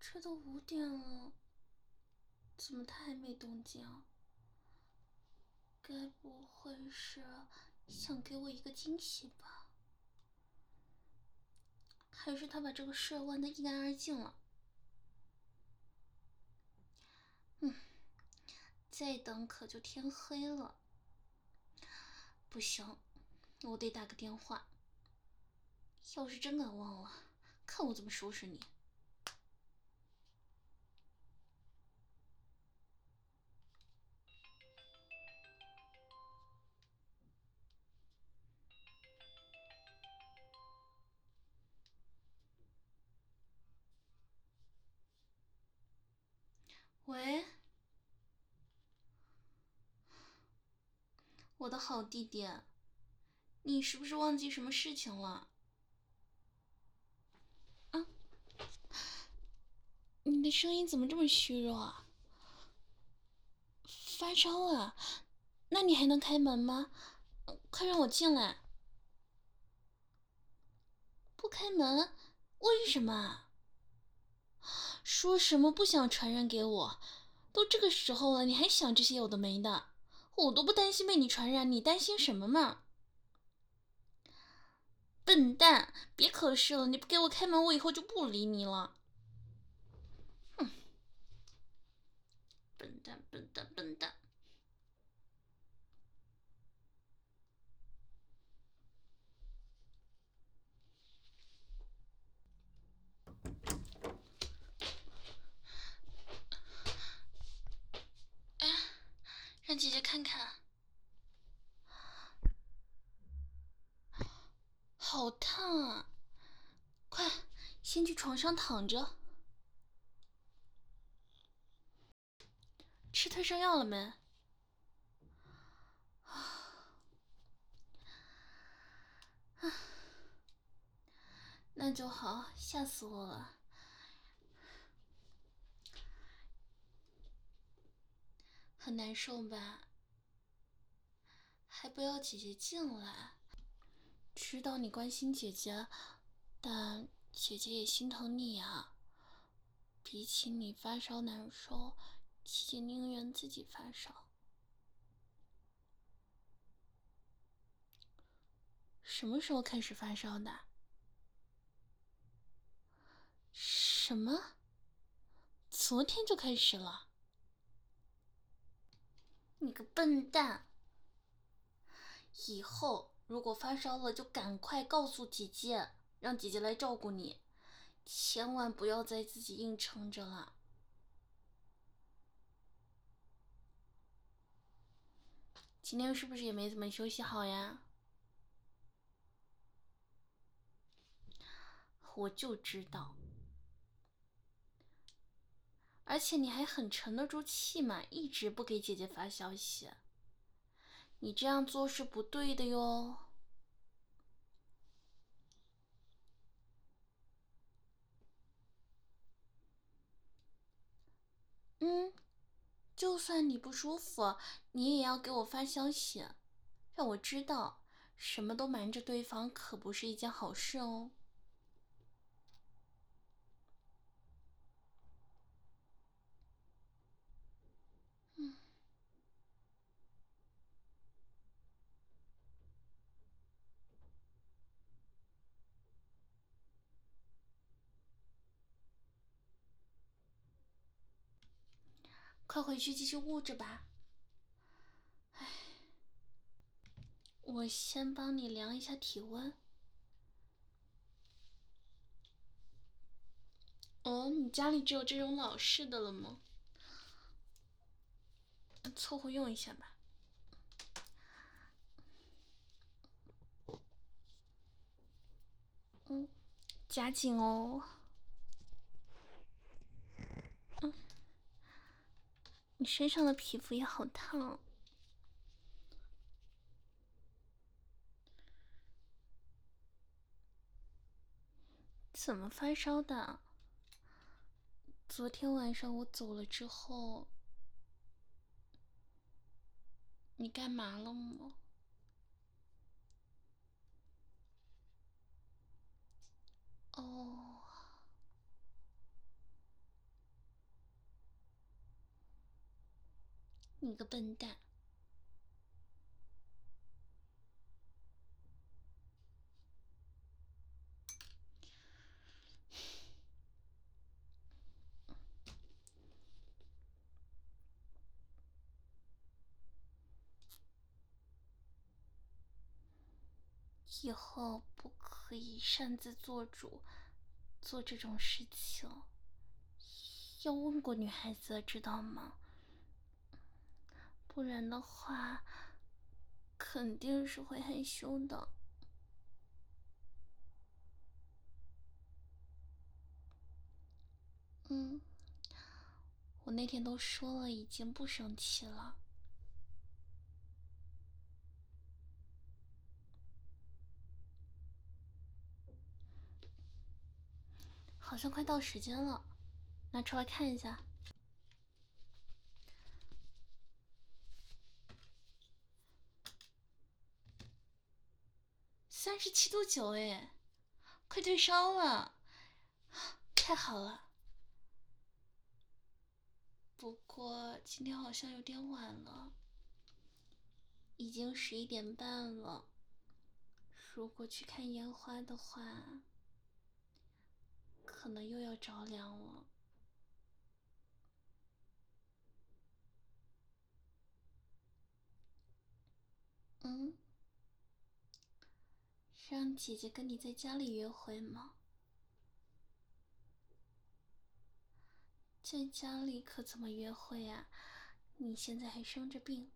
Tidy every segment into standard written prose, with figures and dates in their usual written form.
这都5点了，怎么他还没动静啊？该不会是想给我一个惊喜吧？还是他把这个事忘得一干二净了？再等可就天黑了。不行，我得打个电话。要是真敢忘了，看我怎么收拾你！喂，我的好弟弟，你是不是忘记什么事情了？啊，你的声音怎么这么虚弱啊？发烧啊？那你还能开门吗？快让我进来！不开门？为什么啊？说什么不想传染给我？都这个时候了，你还想这些有的没的？我都不担心被你传染，你担心什么嘛？笨蛋，别可是了！你不给我开门，我以后就不理你了。哼，笨蛋，笨蛋，笨蛋！哎，让姐姐看看。好烫啊！快，先去床上躺着。吃退烧药了没？那就好，吓死我了。很难受吧？还不要姐姐进来。知道你关心姐姐，但姐姐也心疼你呀。比起你发烧难受，姐姐宁愿自己发烧。什么时候开始发烧的？什么？昨天就开始了？你个笨蛋！以后如果发烧了，就赶快告诉姐姐，让姐姐来照顾你，千万不要再自己硬撑着了。今天是不是也没怎么休息好呀？我就知道，而且你还很沉得住气嘛，一直不给姐姐发消息，你这样做是不对的哟。就算你不舒服，你也要给我发消息，让我知道，什么都瞒着对方可不是一件好事哦。快回去继续捂着吧。我先帮你量一下体温。哦，你家里只有这种老式的了吗？凑合用一下吧。夹紧哦。你身上的皮肤也好烫。怎么发烧的？昨天晚上我走了之后，你干嘛了吗？哦， 你个笨蛋！以后不可以擅自做主，做这种事情。要问过女孩子，知道吗？不然的话，肯定是会害羞的。我那天都说了，已经不生气了。好像快到时间了，拿出来看一下。37度9哎，快退烧了，太好了。不过今天好像有点晚了，已经11点半了。如果去看烟花的话，可能又要着凉了。让姐姐跟你在家里约会吗？在家里可怎么约会啊？你现在还生着病。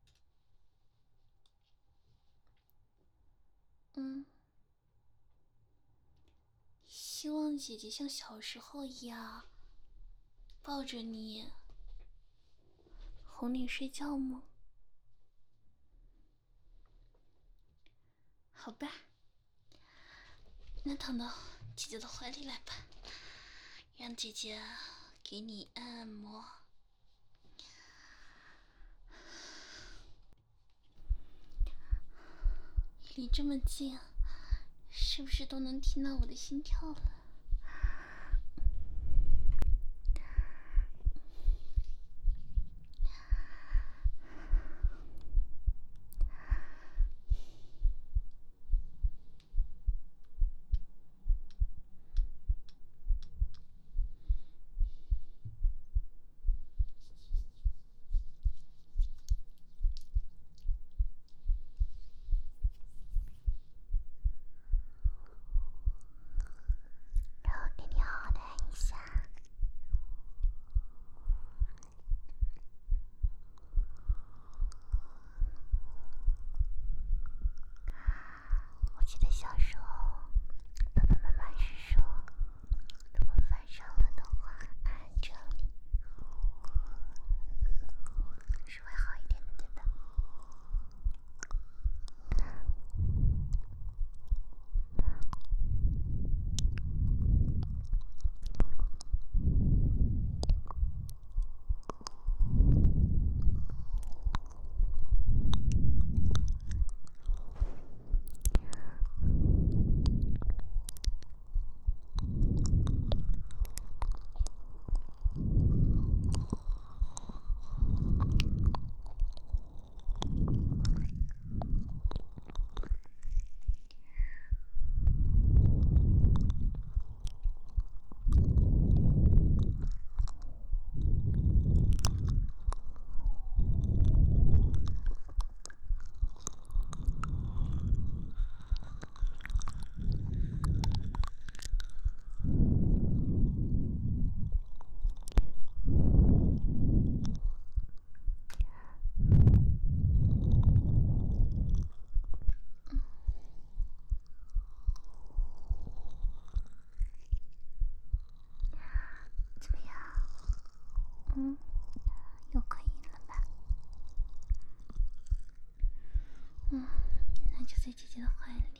希望姐姐像小时候一样抱着你，哄你睡觉吗？好吧，那躺到姐姐的怀里来吧，让姐姐给你按摩。离这么近，是不是都能听到我的心跳了？然后给你好好的按一下。我记得小时候，爸爸妈妈是说，如果发烧了的话，按这里是会好一点的，对吧？怎么样？有可以了吧？那就在姐姐的怀里，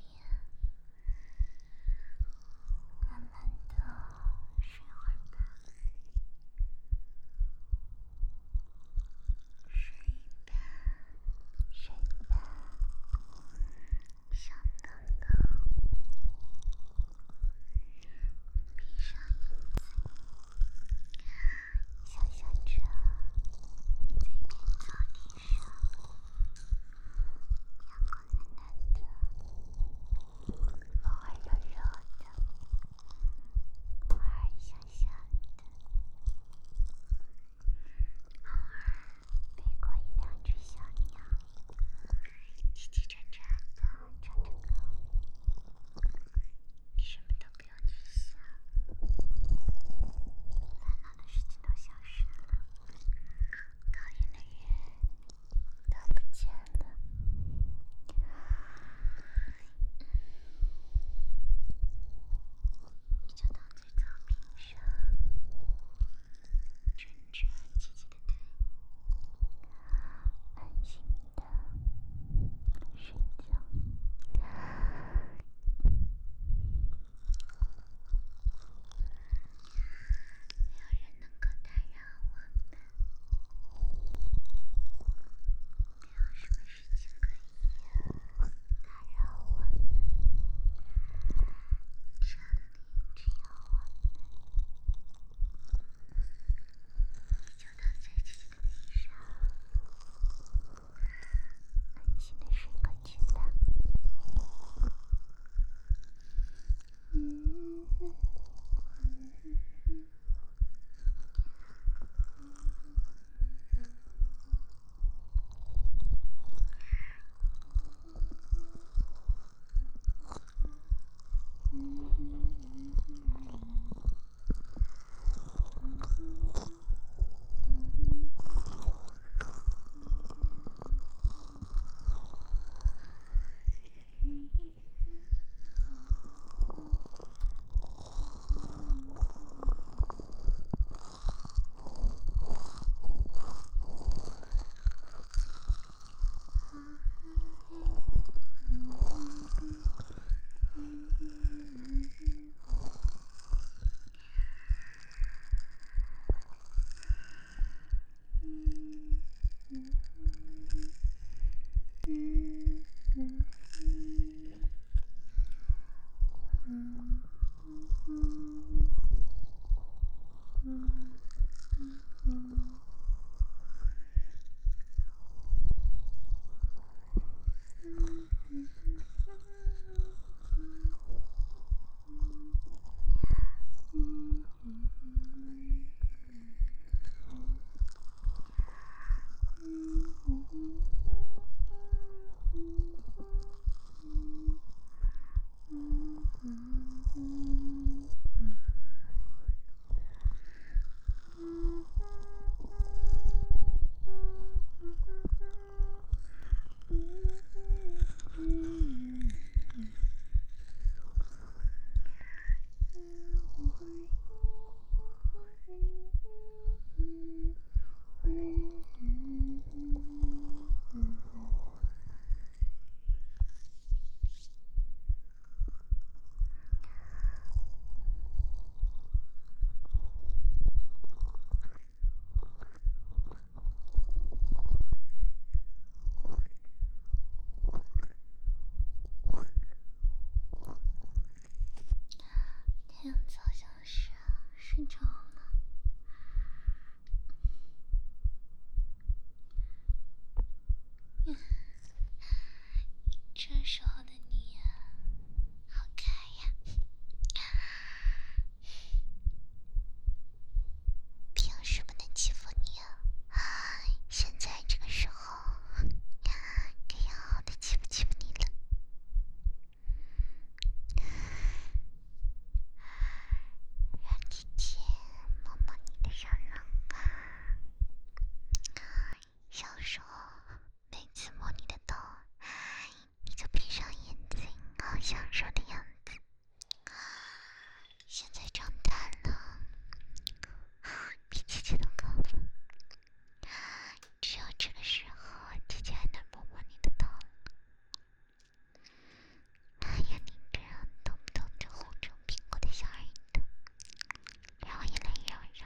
慢慢的睡会儿吧。睡吧，睡吧，小灯灯，闭上眼睛，想象着你在一边走， 样子好像是睡着了。这时候的你呀，好开呀！凭什么能欺负你啊？现在这个时候，该好好的欺负欺负你了。让姐姐摸摸你的小软骨。小时候每次摸你的头，你就闭上眼睛，好享受的样子。现在长大了，比姐姐都高了，只有这个时候，姐姐还能摸摸你的头。还有你这样动不动就红成苹果的小耳朵，让我也来揉揉。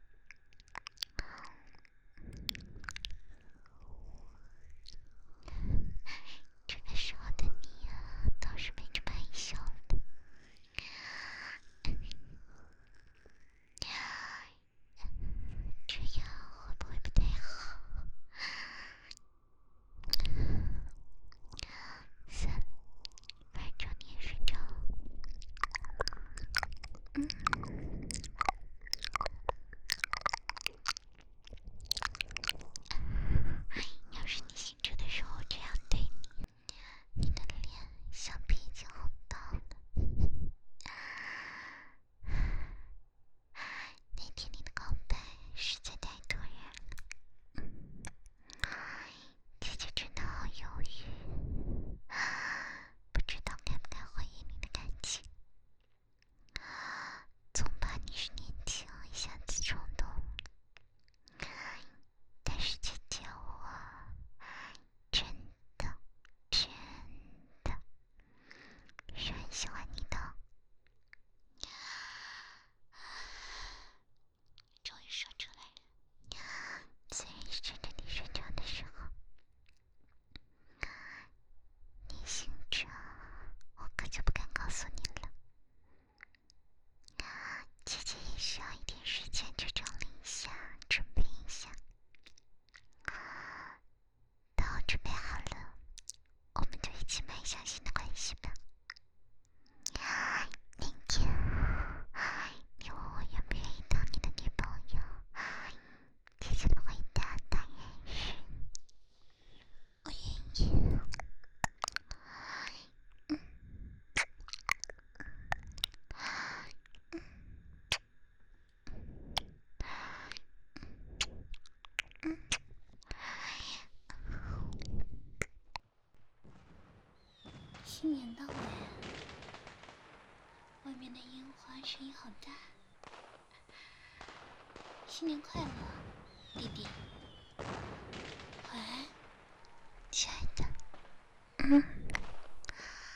这个时候的你呀，倒是没这么害羞了。这样会不会不太好？算了，反正你也睡着了。要是你醒着的时候这样对你，你的脸想必已经红到了。那天你的告白实在太突然了，姐姐真的好犹豫，不知道该不该回应你的感情。总怕你是年轻，一下子冲动。但是姐姐我真的是很喜欢你的。终于说出来了，虽然是趁着你睡着的时候，你醒着，我可就不敢告诉你了。姐姐也需要一点时间去整理一下，准备一下。等我准备好了，我们就一起迈向新的关系吧。明天，你问我愿不愿意当你的女朋友，姐姐的回答当然是我愿意。新年到了，外面的烟花声音好大。新年快乐，弟弟。晚安，亲爱的。